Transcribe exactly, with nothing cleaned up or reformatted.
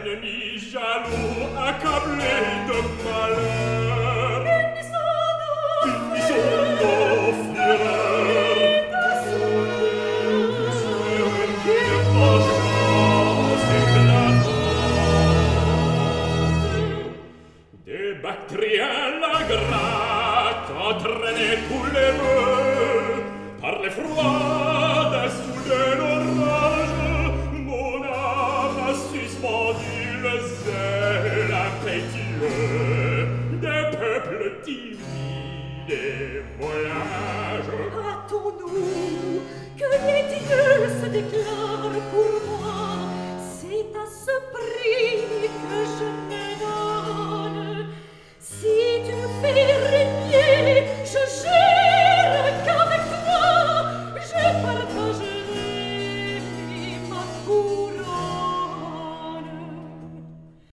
ennemis jaloux, accablés de malheur. Unissons nos fureurs. Sur une vengeance éclatante. Des Bactriens la gratte entraînait tous les vœux par l'effroi d'un soudain orage. Mon âme a suspendu le zèle impétueux des peuples timides et volages. Hâtons-nous, que les dieux se déclarent pour moi. C'est à ce prix